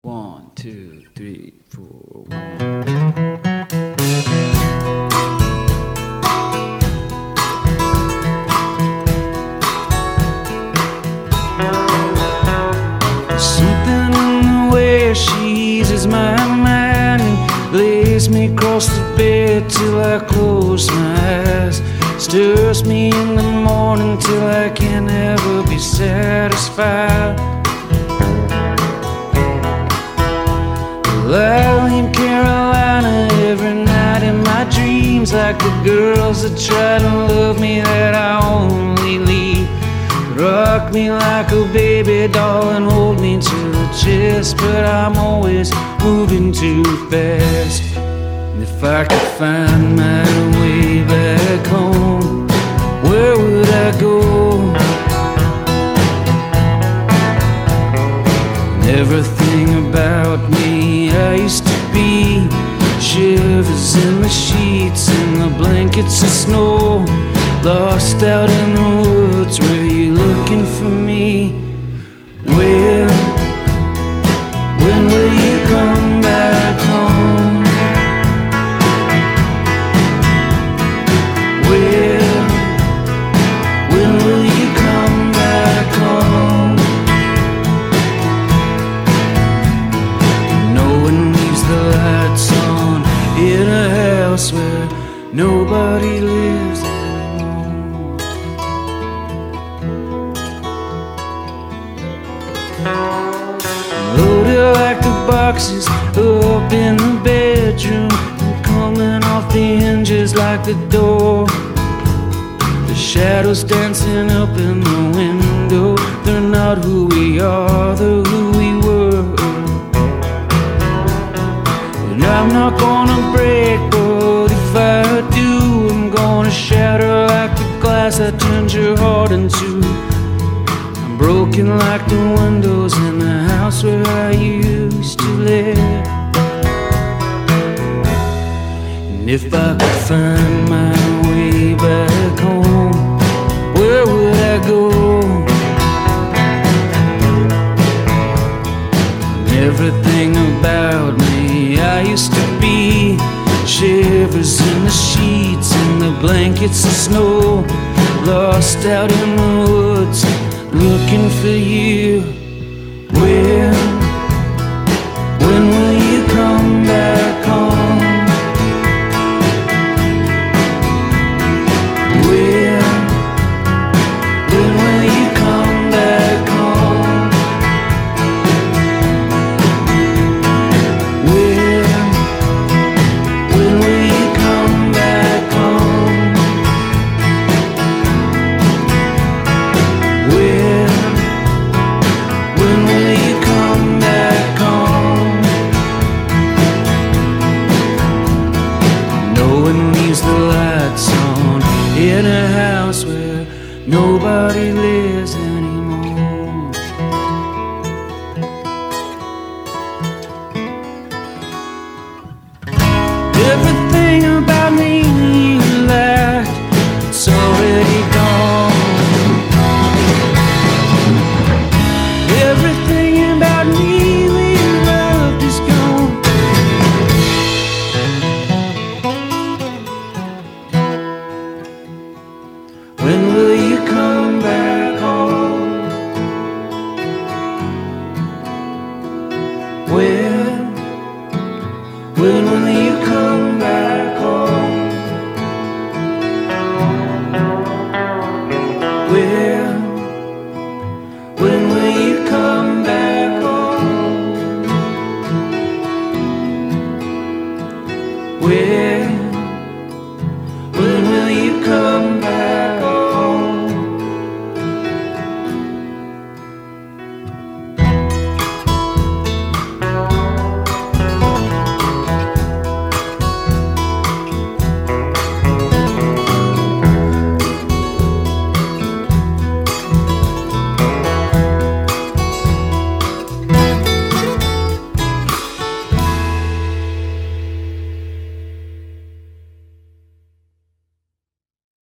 1, 2, 3, 4. Something in the way she eases my mind and lays me across the bed till I close my eyes. Stirs me in the morning till I can never be satisfied. Well, I leave Carolina every night in my dreams, like the girls that try to love me that I only leave. Rock me like a baby doll and hold me to the chest, but I'm always moving too fast. And if I could find my way back home, where would I go? And everything about me I used to be, shivers in the sheets and the blankets of snow. Lost out in the woods, were you looking for me? When will you come back home? When will you come back home? No one leaves the lights on in a house where nobody lives. Loaded like the boxes up in the bedroom, coming off the hinges like the door. The shadows dancing up in the window, they're not who we are, they're who we were. And I'm not gonna break, but if I do, I'm gonna shatter like the glass that turns your heart into. Broken like the windows in the house where I used to live. And if I could find my way back home, where would I go? And everything about me I used to be, shivers in the sheets and the blankets of snow. Lost out in the woods, looking for you. When